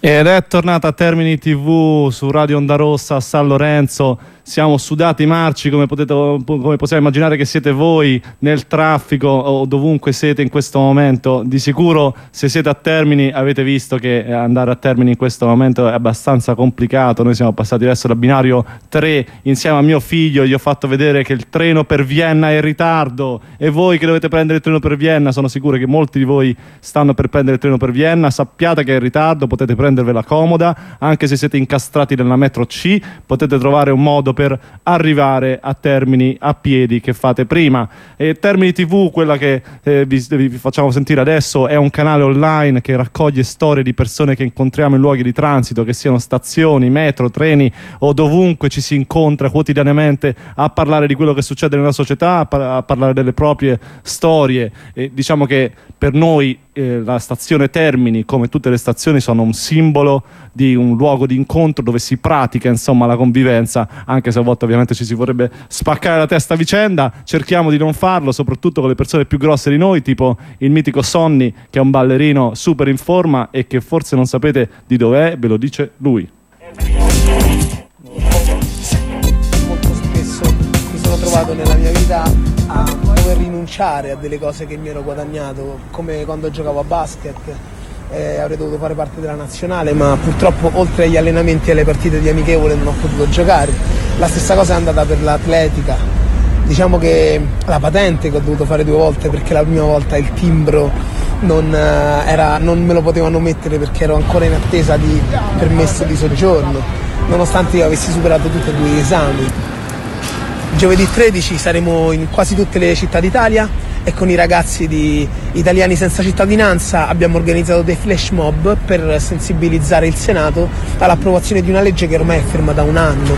Ed è tornata a Termini TV su Radio Onda Rossa a San Lorenzo. Siamo sudati marci, come possiamo immaginare che siete voi nel traffico o dovunque siete in questo momento. Di sicuro, se siete a Termini, avete visto che andare a Termini in questo momento è abbastanza complicato. Noi siamo passati adesso dal binario 3 insieme a mio figlio, gli ho fatto vedere che il treno per Vienna è in ritardo, e voi che dovete prendere il treno per Vienna, sono sicuro che molti di voi stanno per prendere il treno per Vienna, sappiate che è in ritardo, potete prendervela comoda, anche se siete incastrati nella metro C, potete trovare un modo per arrivare a Termini a piedi che fate prima. E Termini TV, quella che vi facciamo sentire adesso, è un canale online che raccoglie storie di persone che incontriamo in luoghi di transito, che siano stazioni, metro, treni o dovunque ci si incontra quotidianamente a parlare di quello che succede nella società, a parlare delle proprie storie. E diciamo che per noi la stazione Termini, come tutte le stazioni, sono un simbolo di un luogo di incontro dove si pratica insomma la convivenza, anche se a volte ovviamente ci si vorrebbe spaccare la testa a vicenda. Cerchiamo di non farlo, soprattutto con le persone più grosse di noi, tipo il mitico Sonny, che è un ballerino super in forma e che forse non sapete di dov'è, ve lo dice lui. Molto spesso mi sono trovato nella mia vita a dover rinunciare a delle cose che mi ero guadagnato, come quando giocavo a basket. Avrei dovuto fare parte della nazionale, ma purtroppo oltre agli allenamenti e alle partite di amichevole non ho potuto giocare. La stessa cosa è andata per l'atletica. Diciamo che la patente che ho dovuto fare 2 volte, perché la prima volta il timbro non me lo potevano mettere perché ero ancora in attesa di permesso di soggiorno, nonostante io avessi superato tutti e 2 gli esami. Giovedì 13 saremo in quasi tutte le città d'Italia e con i ragazzi di Italiani Senza Cittadinanza abbiamo organizzato dei flash mob per sensibilizzare il Senato all'approvazione di una legge che ormai è ferma da 1 anno.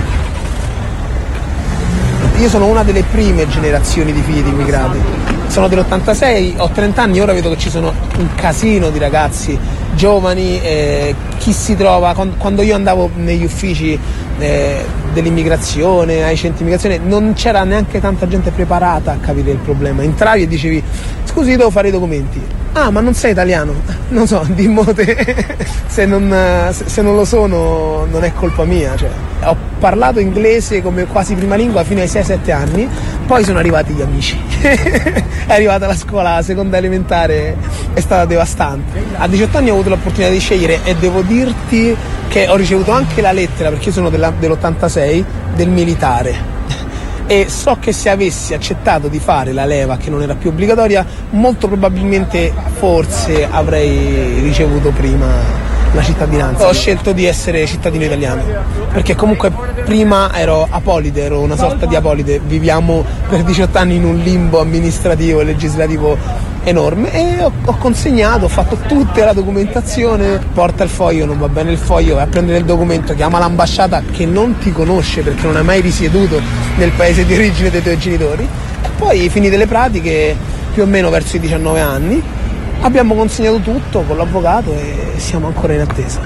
Io sono una delle prime generazioni di figli di immigrati, sono dell'86, ho 30 anni, ora vedo che ci sono un casino di ragazzi giovani, chi si trova, quando io andavo negli uffici dell'immigrazione, ai centri di immigrazione, non c'era neanche tanta gente preparata a capire il problema. Entravi e dicevi: scusi, devo fare i documenti. Ah, ma non sei italiano? Non so, dimmo te. se non lo sono non è colpa mia. Cioè, ho parlato inglese come quasi prima lingua fino ai 6-7 anni, poi sono arrivati gli amici. È arrivata la scuola seconda elementare, è stata devastante. A 18 anni ho avuto l'opportunità di scegliere e devo dirti che ho ricevuto anche la lettera, perché io sono dell'86, del militare. E so che se avessi accettato di fare la leva, che non era più obbligatoria, molto probabilmente forse avrei ricevuto prima la cittadinanza. Ho scelto di essere cittadino italiano perché comunque prima ero apolide, ero una sorta di apolide, viviamo per 18 anni in un limbo amministrativo e legislativo enorme, e ho consegnato, ho fatto tutta la documentazione. Porta il foglio, non va bene il foglio, vai a prendere il documento, chiama l'ambasciata che non ti conosce perché non hai mai risieduto nel paese di origine dei tuoi genitori, e poi finite le pratiche, più o meno verso i 19 anni, abbiamo consegnato tutto con l'avvocato e siamo ancora in attesa.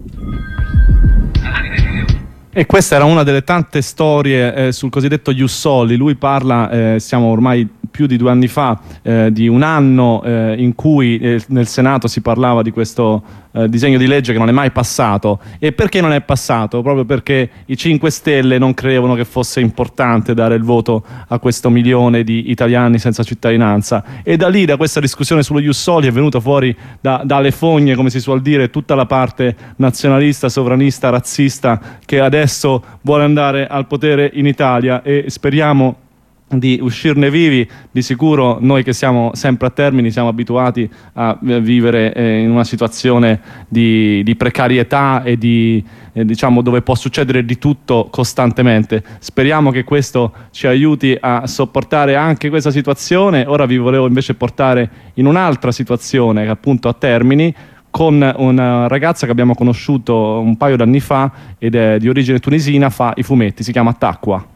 E questa era una delle tante storie sul cosiddetto Ius Soli. Lui parla, siamo ormai più di 2 anni fa, di un anno in cui nel Senato si parlava di questo disegno di legge che non è mai passato. E perché non è passato? Proprio perché i 5 Stelle non credevano che fosse importante dare il voto a questo 1 milione di italiani senza cittadinanza. E da lì, da questa discussione sullo Ius Soli, è venuta fuori dalle fogne, come si suol dire, tutta la parte nazionalista, sovranista, razzista che adesso vuole andare al potere in Italia, e speriamo di uscirne vivi. Di sicuro noi che siamo sempre a Termini siamo abituati a vivere in una situazione di precarietà e diciamo dove può succedere di tutto costantemente. Speriamo che questo ci aiuti a sopportare anche questa situazione. Ora vi volevo invece portare in un'altra situazione, che appunto a Termini, con una ragazza che abbiamo conosciuto un paio d'anni fa ed è di origine tunisina, fa i fumetti, si chiama Taqwa.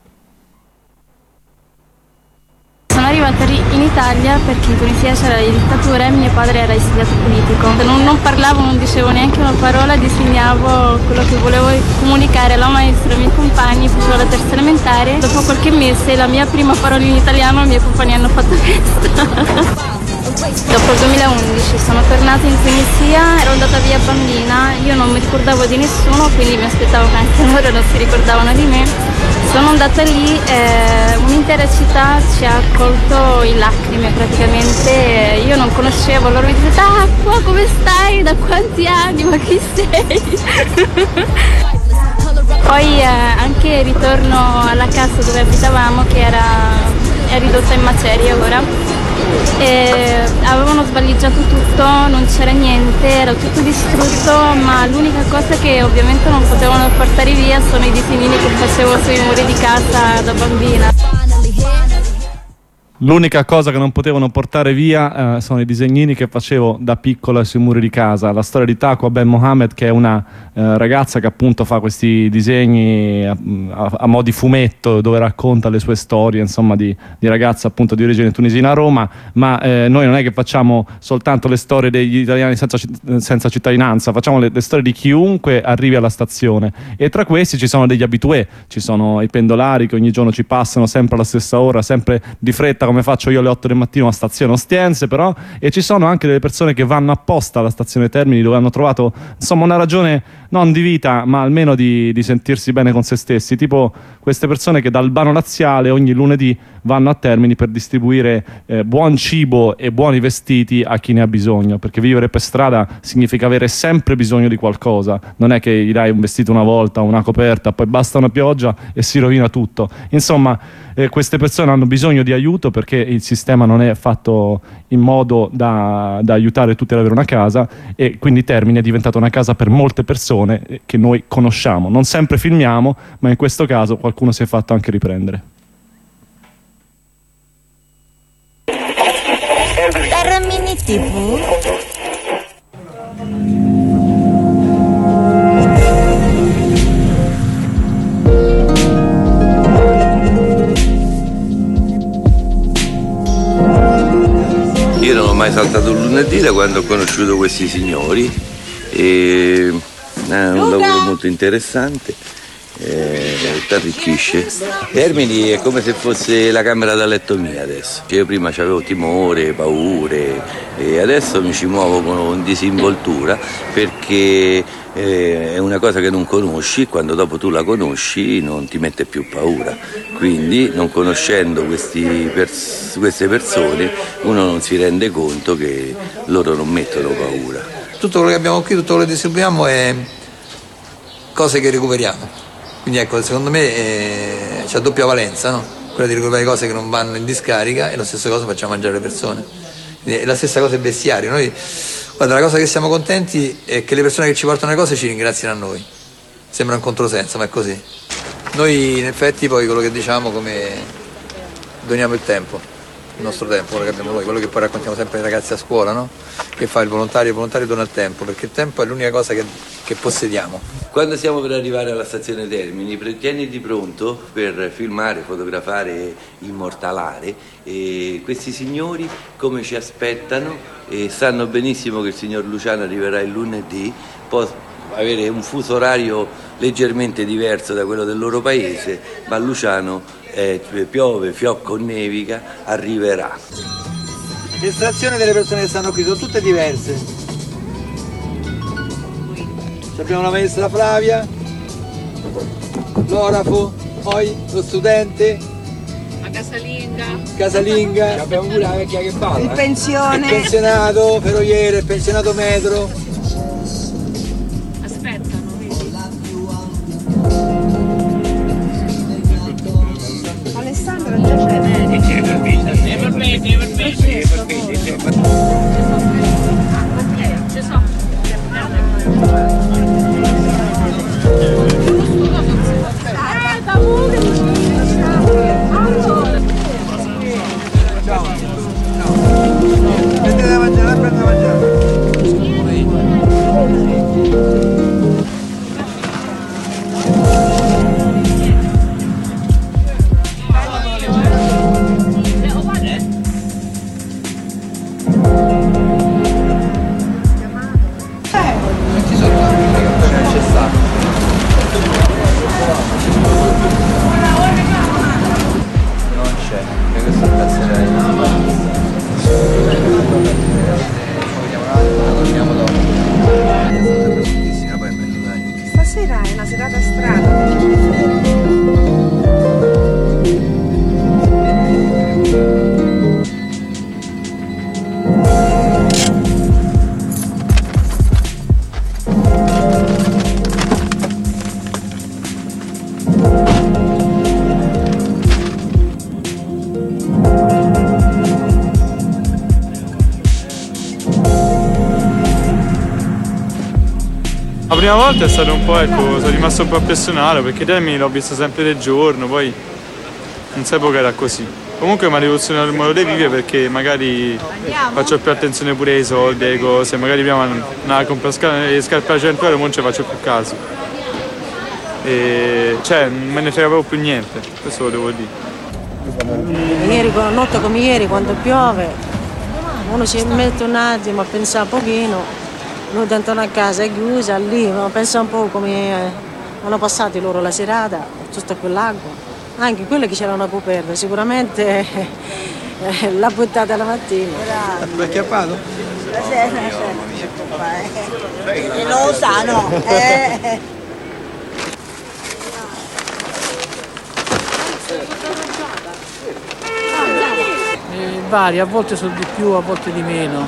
Sono arrivata in Italia perché in Tunisia c'era la dittatura e mio padre era esiliato politico. Non parlavo, non dicevo neanche una parola, disegnavo quello che volevo comunicare alla maestra e ai miei compagni, facevo la terza elementare. Dopo qualche mese la mia prima parola in italiano i miei compagni hanno fatto questo. Dopo il 2011 sono tornata in Tunisia, ero andata via bambina, io non mi ricordavo di nessuno, quindi mi aspettavo che anche loro non si ricordavano di me. Sono andata lì, un'intera città ci ha accolto in lacrime praticamente, io non conoscevo, loro mi dicevano "Acqua, come stai? Da quanti anni? Ma chi sei?" Poi anche il ritorno alla casa dove abitavamo, che è ridotta in macerie ora, e avevano svaliggiato tutto, non c'era niente, era tutto distrutto, ma l'unica cosa che ovviamente non potevano portare via sono i disegnini che facevo sui muri di casa da bambina. L'unica cosa che non potevano portare via sono i disegnini che facevo da piccola sui muri di casa. La storia di Taqwa Ben Mohammed, che è una ragazza che appunto fa questi disegni a mo' di fumetto, dove racconta le sue storie, insomma, di ragazza appunto di origine tunisina a Roma. Ma noi non è che facciamo soltanto le storie degli italiani senza cittadinanza, facciamo le storie di chiunque arrivi alla stazione, e tra questi ci sono degli habitué, ci sono i pendolari che ogni giorno ci passano sempre alla stessa ora, sempre di fretta, come faccio io alle 8 del mattino a stazione Ostiense, però, e ci sono anche delle persone che vanno apposta alla stazione Termini, dove hanno trovato insomma una ragione non di vita, ma almeno di sentirsi bene con se stessi, tipo queste persone che dal Bano Laziale ogni lunedì vanno a Termini per distribuire buon cibo e buoni vestiti a chi ne ha bisogno, perché vivere per strada significa avere sempre bisogno di qualcosa, non è che gli dai un vestito una volta, una coperta, poi basta una pioggia e si rovina tutto. Insomma, queste persone hanno bisogno di aiuto perché il sistema non è fatto in modo da aiutare tutti ad avere una casa, e quindi Termini è diventata una casa per molte persone che noi conosciamo. Non sempre filmiamo, ma in questo caso qualcuno si è fatto anche riprendere. Termini TV. Io non ho mai saltato un lunedì da quando ho conosciuto questi signori, e è un lavoro molto interessante, ti arricchisce. Termini è come se fosse la camera da letto mia adesso. Io prima avevo timore, paure, e adesso mi ci muovo con disinvoltura, perché è una cosa che non conosci, quando dopo tu la conosci non ti mette più paura, quindi non conoscendo queste persone uno non si rende conto che loro non mettono paura. Tutto quello che abbiamo qui, tutto quello che distribuiamo è cose che recuperiamo, quindi ecco, secondo me c'ha doppia valenza, no? Quella di recuperare cose che non vanno in discarica, e la stessa cosa facciamo mangiare le persone, quindi è la stessa cosa è bestiario. Noi, guarda, la cosa che siamo contenti è che le persone che ci portano le cose ci ringraziano a noi. Sembra un controsenso, ma è così. Noi in effetti poi quello che diciamo, come doniamo il tempo, il nostro tempo, quello che abbiamo noi, quello che poi raccontiamo sempre ai ragazzi a scuola, no? Che fa il volontario dona il tempo, perché il tempo è l'unica cosa che possediamo. Quando stiamo per arrivare alla stazione Termini, tieniti pronto per filmare, fotografare, immortalare questi signori come ci aspettano, e sanno benissimo che il signor Luciano arriverà il lunedì, può avere un fuso orario leggermente diverso da quello del loro paese, ma Luciano piove, fiocca o nevica, arriverà. L'estrazione delle persone che stanno qui sono tutte diverse. Abbiamo la maestra Flavia, l'orafo, poi lo studente, la casalinga, abbiamo pure la vecchia che balla, Il pensione. il pensionato ferroiere, il pensionato metro. aspettano, vedi? Alessandra già c'è. Ci so. Prendete da mangiare, prendete da mangiare. prima volta è stato un po', ecco, sono rimasto un po' impressionato perché Termini l'ho visto sempre del giorno, poi non sapevo che era così. Comunque mi ha rivoluzionato il modo di vivere perché magari faccio più attenzione pure ai soldi, alle cose, magari prima andavo a comprare le scarpe a 100 euro, non ci faccio più caso. E cioè non me ne frega proprio più niente, questo lo devo dire. Ieri, notte come ieri, quando piove, uno si mette un attimo a pensare un pochino, noi dentro a casa è chiusa, lì, ma pensa un po' come hanno passato loro la serata, tutta quell'acqua. Anche quelle che c'erano a coperta, sicuramente l'ha buttata la mattina. L'ha acchiappato? E non lo sanno. Vari, a volte sono di più, a volte di meno.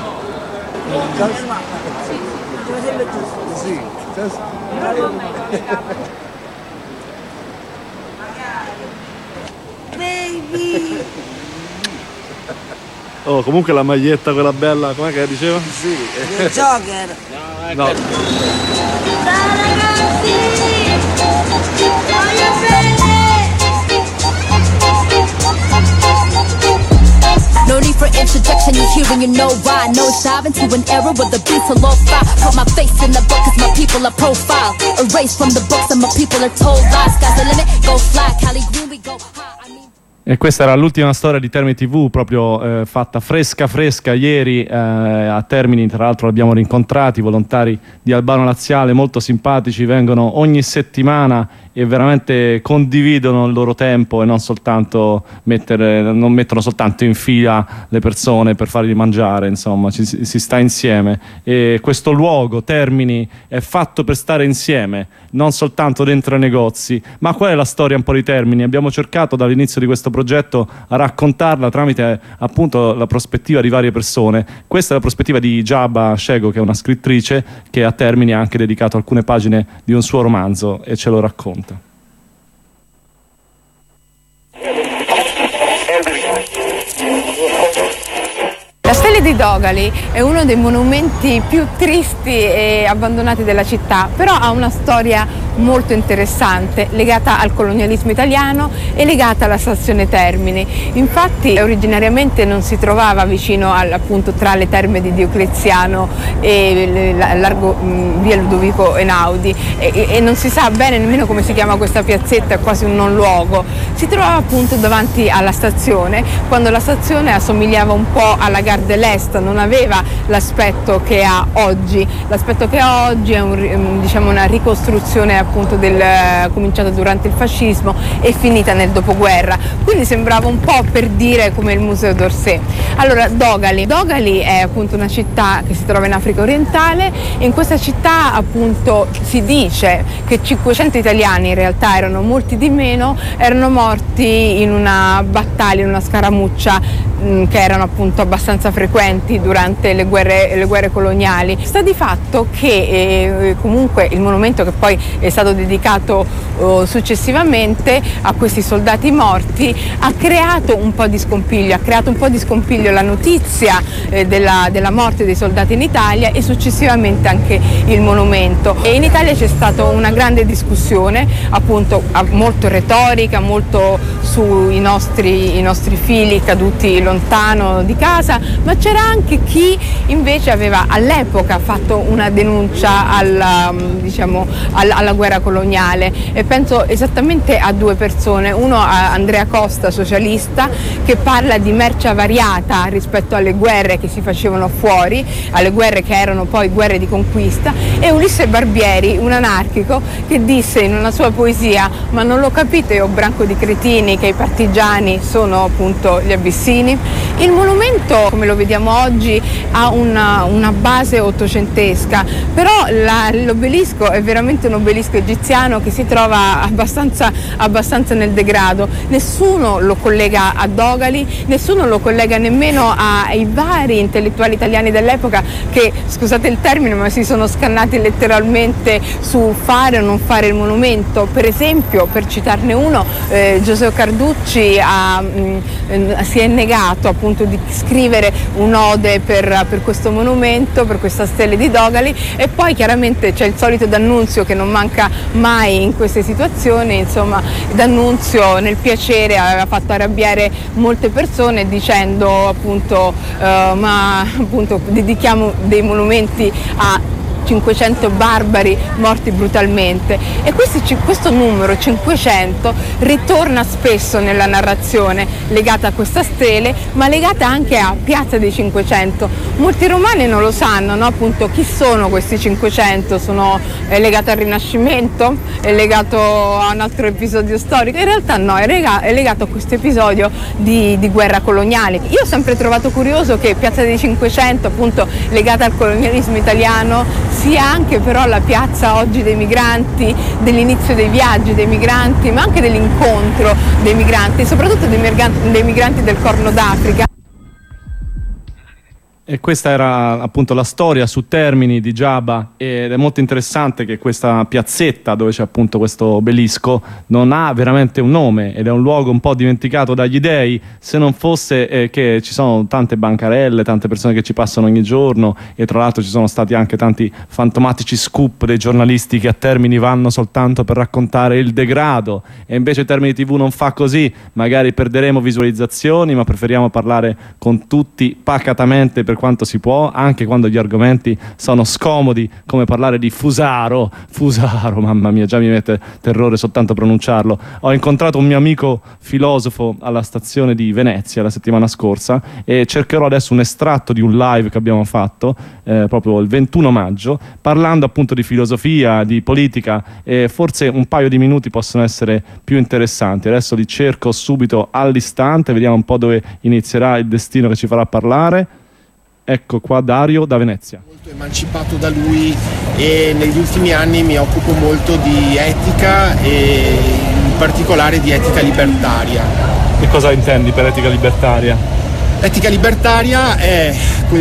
Baby. Oh, comunque la maglietta quella bella, com'è che diceva? Sì. Il Joker. No. Ciao ragazzi. Voglio bene. No need for introduction, you hear and you know why. No dive into an era where the beats are lo-fi. Put my face in the book cause my people are profile. Erased from the books and my people are told lies. Sky's the limit, go fly, Cali Green we go high. E questa era l'ultima storia di Termini TV, proprio fatta fresca ieri a Termini. Tra l'altro l'abbiamo rincontrati, i volontari di Albano Laziale, molto simpatici, vengono ogni settimana e veramente condividono il loro tempo e non mettono soltanto in fila le persone per fargli mangiare, insomma si sta insieme. E questo luogo, Termini, è fatto per stare insieme, non soltanto dentro i negozi. Ma qual è la storia un po' di Termini? Abbiamo cercato dall'inizio di questo progetto a raccontarla tramite appunto la prospettiva di varie persone. Questa è la prospettiva di Giaba Scego, che è una scrittrice che a Termini ha anche dedicato alcune pagine di un suo romanzo e ce lo racconta. La Stele di Dogali è uno dei monumenti più tristi e abbandonati della città, però ha una storia molto interessante legata al colonialismo italiano e legata alla stazione Termini. Infatti originariamente non si trovava vicino appunto tra le terme di Diocleziano e largo via Ludovico Einaudi e non si sa bene nemmeno come si chiama questa piazzetta, è quasi un non luogo. Si trovava appunto davanti alla stazione, quando la stazione assomigliava un po' alla Gare dell'Est, non aveva l'aspetto che ha oggi. L'aspetto che ha oggi è diciamo una ricostruzione appunto cominciata durante il fascismo e finita nel dopoguerra, quindi sembrava un po' per dire come il Museo d'Orsay. Allora, Dogali è appunto una città che si trova in Africa orientale e in questa città appunto si dice che 500 italiani, in realtà erano molti di meno, erano morti in una battaglia, in una scaramuccia che erano appunto abbastanza frequenti durante le guerre coloniali. Sta di fatto che comunque il monumento, che poi è stato dedicato successivamente a questi soldati morti, ha creato un po' di scompiglio, la notizia della morte dei soldati in Italia e successivamente anche il monumento. E in Italia c'è stata una grande discussione, appunto molto retorica, molto sui nostri figli caduti lontano di casa, ma c'era anche chi invece aveva all'epoca fatto una denuncia alla guerra coloniale, e penso esattamente a due persone. Uno, a Andrea Costa, socialista, che parla di merce avariata rispetto alle guerre che si facevano fuori, alle guerre che erano poi guerre di conquista, e Ulisse Barbieri, un anarchico, che disse in una sua poesia: ma non lo capite, o branco di cretini, che i partigiani sono appunto gli abissini? Il monumento, come lo vediamo oggi, ha una base ottocentesca, però l'obelisco è veramente un obelisco egiziano che si trova abbastanza nel degrado. Nessuno lo collega a Dogali, nessuno lo collega nemmeno ai vari intellettuali italiani dell'epoca che, scusate il termine, ma si sono scannati letteralmente su fare o non fare il monumento. Per esempio, per citarne uno, Giuseppe Carducci si è negato appunto di scrivere un'ode per questo monumento, per questa stele di Dogali, e poi chiaramente c'è il solito D'Annunzio che non manca mai in queste situazioni. Insomma, D'Annunzio nel piacere aveva fatto arrabbiare molte persone dicendo appunto ma appunto dedichiamo dei monumenti a 500 barbari morti brutalmente, e questo numero 500 ritorna spesso nella narrazione legata a questa stele, ma legata anche a Piazza dei 500. Molti romani non lo sanno, no? Appunto, chi sono questi 500? È legato al Rinascimento? È legato a un altro episodio storico? In realtà no, è legato a questo episodio di guerra coloniale. Io ho sempre trovato curioso che Piazza dei 500, appunto legata al colonialismo italiano, sia anche però la piazza oggi dei migranti, dell'inizio dei viaggi dei migranti, ma anche dell'incontro dei migranti, soprattutto dei migranti del Corno d'Africa. E questa era appunto la storia su Termini di Giaba, ed è molto interessante che questa piazzetta dove c'è appunto questo obelisco non ha veramente un nome, ed è un luogo un po' dimenticato dagli dei, se non fosse che ci sono tante bancarelle, tante persone che ci passano ogni giorno, e tra l'altro ci sono stati anche tanti fantomatici scoop dei giornalisti che a Termini vanno soltanto per raccontare il degrado, e invece Termini TV non fa così. Magari perderemo visualizzazioni, ma preferiamo parlare con tutti pacatamente per quanto si può, anche quando gli argomenti sono scomodi, come parlare di Fusaro, mamma mia, già mi mette terrore soltanto pronunciarlo. Ho incontrato un mio amico filosofo alla stazione di Venezia la settimana scorsa, e cercherò adesso un estratto di un live che abbiamo fatto proprio il 21 maggio, parlando appunto di filosofia, di politica, e forse un paio di minuti possono essere più interessanti. Adesso li cerco subito all'istante, vediamo un po' dove inizierà il destino che ci farà parlare. Ecco qua Dario da Venezia. Molto emancipato da lui, e negli ultimi anni mi occupo molto di etica, e in particolare di etica libertaria. Che cosa intendi per etica libertaria? Etica libertaria è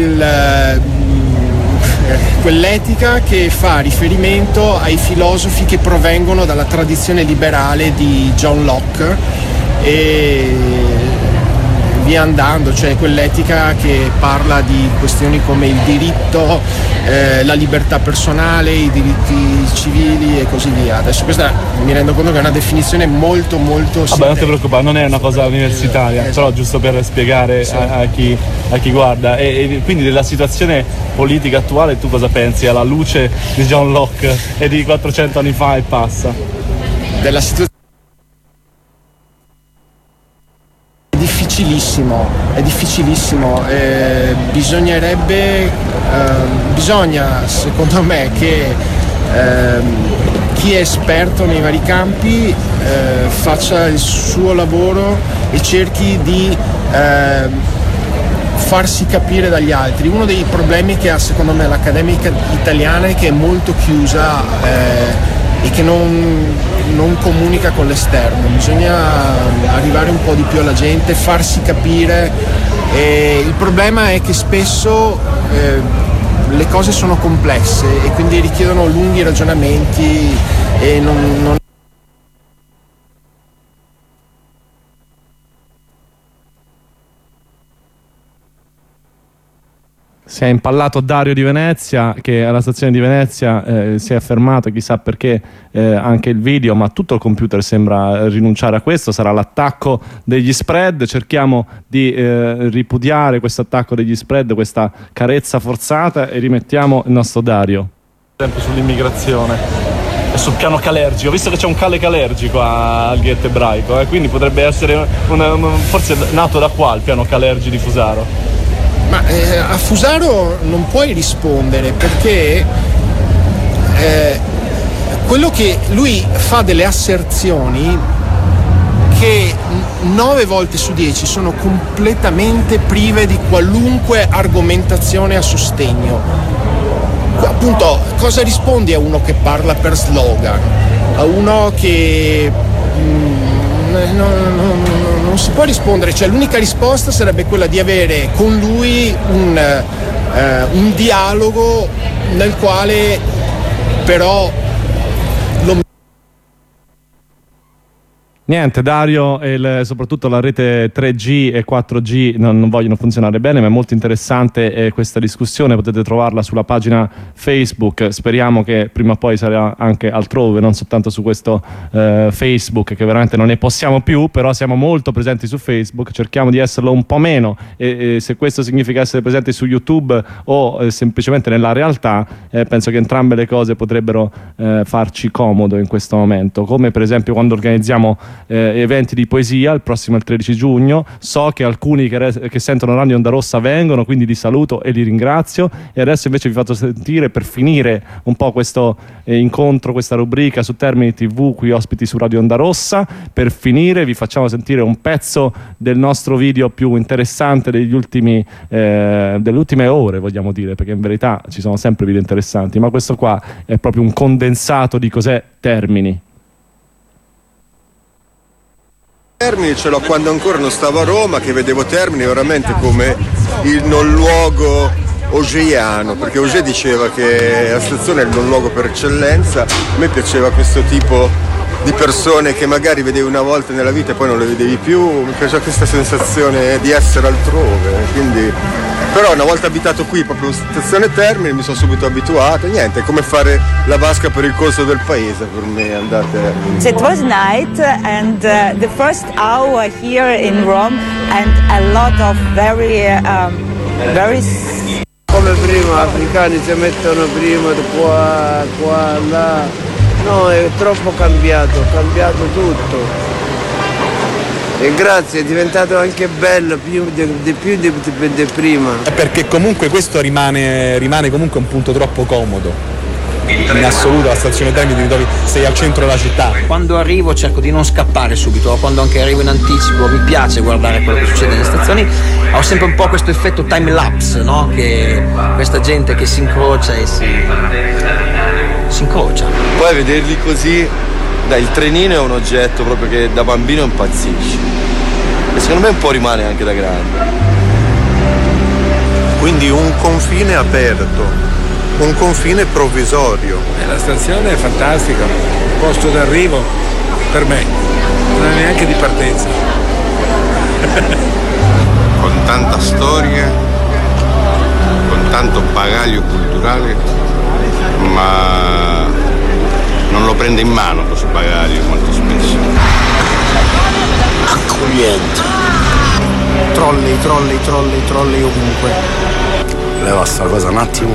quell'etica che fa riferimento ai filosofi che provengono dalla tradizione liberale di John Locke e via andando, cioè quell'etica che parla di questioni come il diritto, la libertà personale, i diritti civili e così via. Adesso questa mi rendo conto che è una definizione molto Vabbè, non ti preoccupare, non è una cosa universitaria, però giusto per spiegare a chi guarda. E quindi della situazione politica attuale tu cosa pensi alla luce di John Locke e di 400 anni fa e passa? Della situazione è difficilissimo, bisogna secondo me che chi è esperto nei vari campi faccia il suo lavoro e cerchi di farsi capire dagli altri. Uno dei problemi che ha secondo me l'accademia italiana è che è molto chiusa e che non comunica con l'esterno. Bisogna arrivare un po' di più alla gente, farsi capire, e il problema è che spesso le cose sono complesse e quindi richiedono lunghi ragionamenti e non Si è impallato Dario di Venezia, che alla stazione di Venezia si è fermato, chissà perché, anche il video, ma tutto il computer sembra rinunciare a questo. Sarà l'attacco degli spread. Cerchiamo di ripudiare questo attacco degli spread, questa carezza forzata, e rimettiamo il nostro Dario. Sempre sull'immigrazione e sul piano calergico, visto che c'è un cale calergi qua al ghetto ebraico, quindi potrebbe essere forse nato da qua il piano calergi di Fusaro. Ma a Fusaro non puoi rispondere, perché quello che lui fa delle asserzioni che 9 volte su 10 sono completamente prive di qualunque argomentazione a sostegno. Appunto, cosa rispondi a uno che parla per slogan, a uno che non si può rispondere, cioè l'unica risposta sarebbe quella di avere con lui un dialogo nel quale però Niente, Dario e soprattutto la rete 3G e 4G non vogliono funzionare bene, ma è molto interessante questa discussione, potete trovarla sulla pagina Facebook, speriamo che prima o poi sarà anche altrove, non soltanto su questo Facebook, che veramente non ne possiamo più, però siamo molto presenti su Facebook, cerchiamo di esserlo un po' meno e se questo significa essere presenti su YouTube o semplicemente nella realtà, penso che entrambe le cose potrebbero farci comodo in questo momento, come per esempio quando organizziamo eventi di poesia il prossimo il 13 giugno. So che alcuni che sentono Radio Onda Rossa vengono, quindi li saluto e li ringrazio, e adesso invece vi faccio sentire, per finire un po' questo incontro, questa rubrica su Termini TV qui ospiti su Radio Onda Rossa, per finire vi facciamo sentire un pezzo del nostro video più interessante delle ultime ore, vogliamo dire, perché in verità ci sono sempre video interessanti, ma questo qua è proprio un condensato di cos'è Termini. Termini ce l'ho quando ancora non stavo a Roma, che vedevo Termini veramente come il non luogo ogeiano, perché Auger diceva che la stazione è il non luogo per eccellenza. A me piaceva questo tipo di persone che magari vedevi una volta nella vita e poi non le vedevi più, mi piaceva questa sensazione di essere altrove, quindi però una volta abitato qui proprio stazione Termini mi sono subito abituato, niente, è come fare la vasca per il corso del paese per me, andate. It was night and the first hour here in Rome and a lot of very come prima, africani si mettono prima qua, là. No, è troppo cambiato tutto. E grazie, è diventato anche bello, più di prima. Perché comunque questo rimane comunque un punto troppo comodo. In assoluto la stazione Termini sei al centro della città. Quando arrivo cerco di non scappare subito, quando anche arrivo in anticipo mi piace guardare quello che succede nelle stazioni. Ho sempre un po' questo effetto time lapse, no? Che questa gente che si incrocia e si incrocia. Poi vederli così, dai, il trenino è un oggetto proprio che da bambino impazzisce e secondo me un po' rimane anche da grande. Quindi un confine aperto, un confine provvisorio. La stazione è fantastica, posto d'arrivo per me, non è neanche di partenza. Con tanta storia, con tanto bagaglio culturale, ma non lo prende in mano questo bagaglio molto spesso. Accogliente. Trolley ovunque. Leva sta cosa un attimo.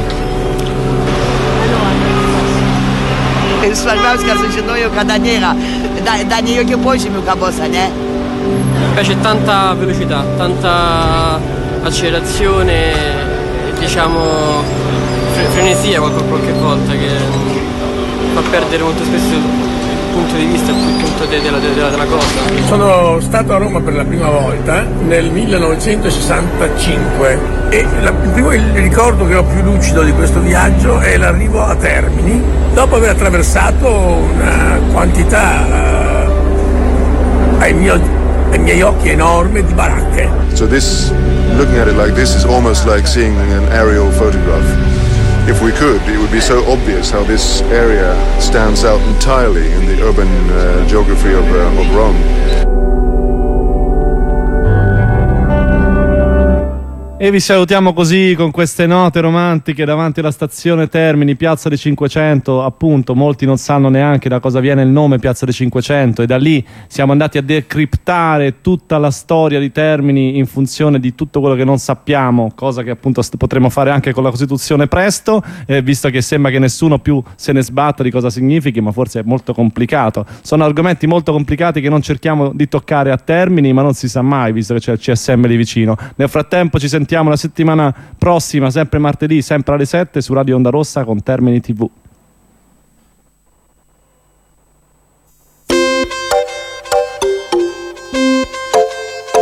Il Svalbard se noi cadaniera, Daniel che poi ci mi caposa, ne? Beh, c'è tanta velocità, tanta accelerazione, diciamo frenesia qualche volta che fa perdere molto spesso il punto di vista, il punto della cosa. Sono stato a Roma per la prima volta nel 1965 e il ricordo che ho più lucido di questo viaggio è l'arrivo a Termini dopo aver attraversato una quantità ai miei occhi enorme di baracche. So this, looking at it like this, is almost like seeing an aerial photograph. If we could, it would be so obvious how this area stands out entirely in the urban geography of Rome. E vi salutiamo così con queste note romantiche davanti alla stazione Termini, Piazza dei 500, appunto molti non sanno neanche da cosa viene il nome Piazza dei 500 e da lì siamo andati a decriptare tutta la storia di Termini in funzione di tutto quello che non sappiamo, cosa che appunto potremo fare anche con la Costituzione presto, visto che sembra che nessuno più se ne sbatta di cosa significhi, ma forse è molto complicato. Sono argomenti molto complicati che non cerchiamo di toccare a Termini, ma non si sa mai, visto che c'è il CSM lì vicino. Nel frattempo ci sentiamo la settimana prossima, sempre martedì, sempre alle 7 su Radio Onda Rossa con Termini TV.